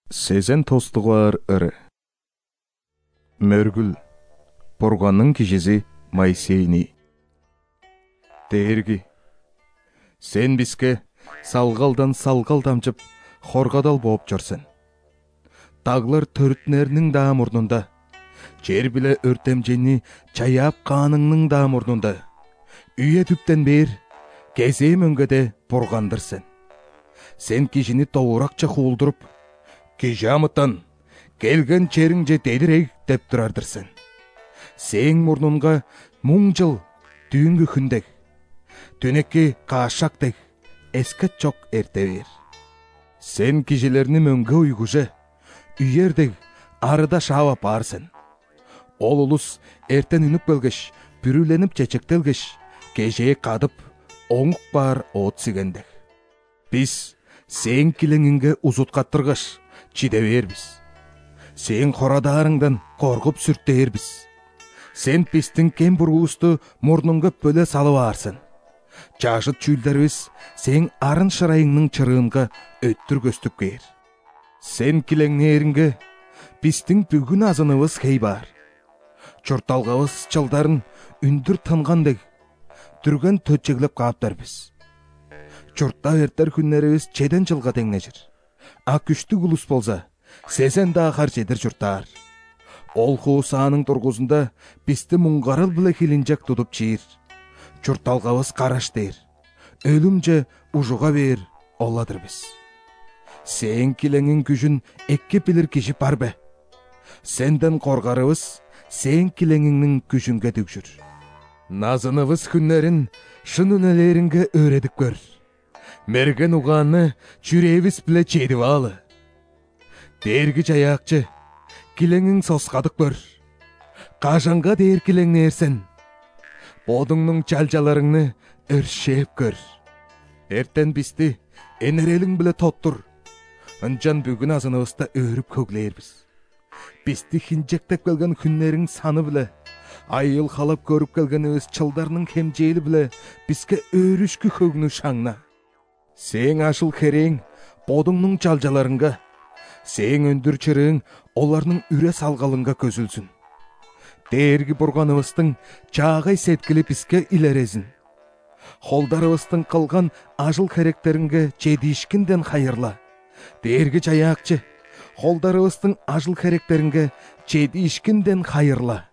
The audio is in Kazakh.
Сезен тостугар ыры. Мөргүл. Бурганның кижизи Майсейни. Дээрги. Сен биске салгалдан салгал тамчып, хоргадал болуп жүрсүн. Таглар төрүтнернин да мурнунда, жер биле өртемжени чаяп каныңның да мурнунда. Үйе түптен бер, кезээ мөңгөдө бургандырсın. Сен кишини тоуракча хуулдуруп, кижамытан келген чериңже дедирек деп турардырсın. Сен мурнунга муң жыл түйүнгү хүндек, түнекке каашактек эскет чок эрте бер. Сен кишилерни мөңгө уйгуже, үйердек арыда шаап барсın. Ол улус эртен үнүп келгеш, бүрүленип чечектелгеш, кежее кадып, оңук бар от сигендек. Биз сен килеңинге узуткаттыргаш, чиде бербиз. Сен корадарыңдан коргуп сүрттербиз. Сен биздин кем буруусту мурнуңга бөлө салып арсың. Жашыт чүйлдерибиз сен арын шырайыңның чырыынга өттүр көстүп кээр. Сен килеңнеринге биздин бүгүн азыныбыз хей бар. Чурталгабыз чылдарын үндүр тынгандек түргөн төтчеглеп кааптарбыз. Чуртта эртер күннерибиз чеден жылга теңнежир. А күчтүк улус болса, сезен да ахар жедер журттар. Ол хуусаанын тургузунда бизди муңгарыл биле хилинжек тутуп чиир. Чурталгабыз караш дейр. Өлүмже ужуга бер оладыр биз. Сен килеңин күжүн экке билир киши барбы? Сенден коргарыбыз сен килеңиңнин күжүнгө түгүшүр. Назыныбыз күннерин шын үнелеринге өредип көр. Мерген угаанны чүребиз биле чедип алы. Дээрги жаякчы, килеңиң соскадык көр. Кажанга дээр килеңнерсен. Бодуңнун жалжаларыңны өршеп көр. Эртен бизди энерелиң биле тоттур. Ынчан бүгүн азыныбызда өрүп көглээрбиз. Бизди хинжектеп келген күннериң саны биле, айыл халап көрүп келгенибиз чылдарның хемжейли биле бизге өрүшкү хөгнү шаңна. Сең ашыл херең бодуңнун жалжаларыңга, сең өндүр чырыың оларның үре салгалыңга көзүлсүн. Дээрги бурганыбыздың чаагай сеткили бизге илерезин. Холдарыбыздың кылган ажыл херектеринге жедишкинден хайырла. Дээрги жаякчы, холдарыбыздың ажыл херектеринге жедишкинден хайырла.